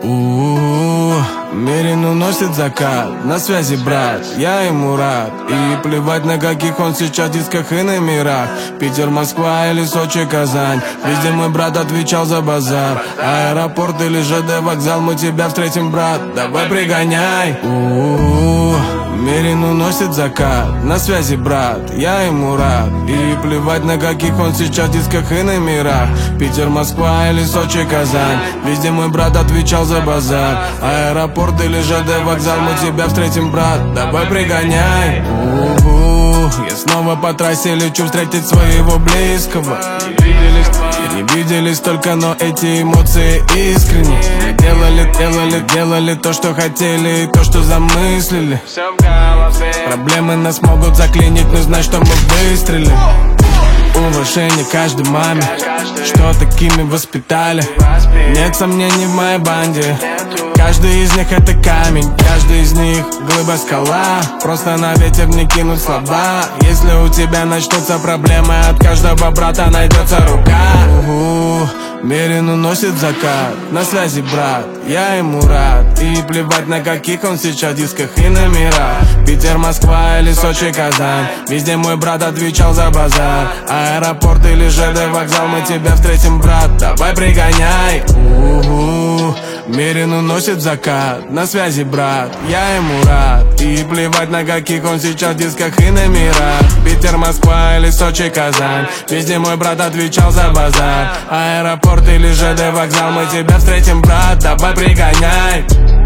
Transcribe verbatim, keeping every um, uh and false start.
У-у-у, Мерин уносит закат, на связи брат, я ему рад. И плевать на каких он сейчас дисках и номерах. Питер, Москва или Сочи, Казань, везде мой брат отвечал за базар. Аэропорт или ЖД вокзал, мы тебя встретим, брат, давай пригоняй. У-у-у, Мерин уносит закат, на связи брат, я ему рад. И плевать на каких он сейчас дисках и номерах. Питер, Москва или Сочи, Казань, везде мой брат отвечал за базар. Аэропорт или ЖД вокзал, мы тебя встретим, брат, давай пригоняй. У-у-у, я снова по трассе лечу встретить своего близкого. Не виделись, не виделись только, но эти эмоции искренни. Мы делали, делали, делали то, что хотели, и то, что замыслили. Проблемы нас могут заклинить, но знай, что мы выстрелим. Уважение каждой маме, что такими воспитали. Нет сомнений в моей банде. Каждый из них это камень, каждый из них глыба скала. Просто на ветер не кинуть слова. Если у тебя начнутся проблемы, от каждого брата найдется рука. У-у-у, Мерин уносит закат, на связи брат, я ему рад. И плевать на каких он сейчас дисках и номерах. Питер, Москва или Сочи, Казань, везде мой брат отвечал за базар. Аэропорт или ЖД вокзал, мы тебя встретим, брат, давай пригоняй. У-у-у, Мерин уносит закат, на связи брат, я ему рад. И плевать на каких он сейчас дисках и номерах. Питер, Москва или Сочи, Казань, везде мой брат отвечал за базар. Аэропорт или ЖД вокзал, мы тебя встретим, брат, давай пригоняй.